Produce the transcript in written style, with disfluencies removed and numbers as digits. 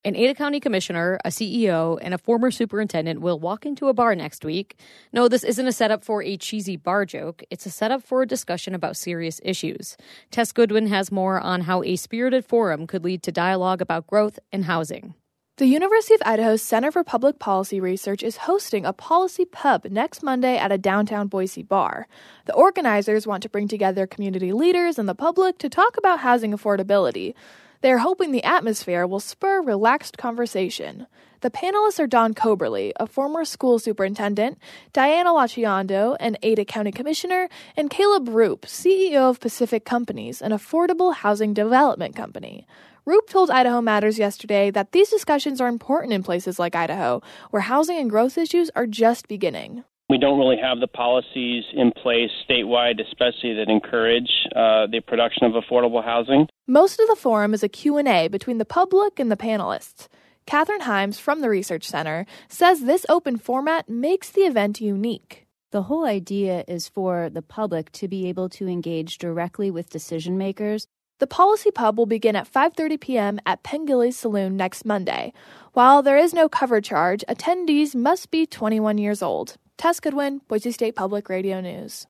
An Ada County commissioner, a CEO, and a former superintendent will walk into a bar next week. No, this isn't a setup for a cheesy bar joke. It's a setup for a discussion about serious issues. Tess Goodwin has more on how a spirited forum could lead to dialogue about growth and housing. The University of Idaho's Center for Public Policy Research is hosting a policy pub next Monday at a downtown Boise bar. The organizers want to bring together community leaders and the public to talk about housing affordability. They are hoping the atmosphere will spur relaxed conversation. The panelists are Don Coberly, a former school superintendent, Diana Lachiondo, an Ada County commissioner, and Caleb Roop, CEO of Pacific Companies, an affordable housing development company. Roop told Idaho Matters yesterday that these discussions are important in places like Idaho, where housing and growth issues are just beginning. We don't really have the policies in place statewide, especially that encourage the production of affordable housing. Most of the forum is a Q&A between the public and the panelists. Catherine Himes from the Research Center says this open format makes the event unique. The whole idea is for the public to be able to engage directly with decision makers. The Policy Pub will begin at 5:30 p.m. at Pengilly's Saloon next Monday. While there is no cover charge, attendees must be 21 years old. Tess Goodwin, Boise State Public Radio News.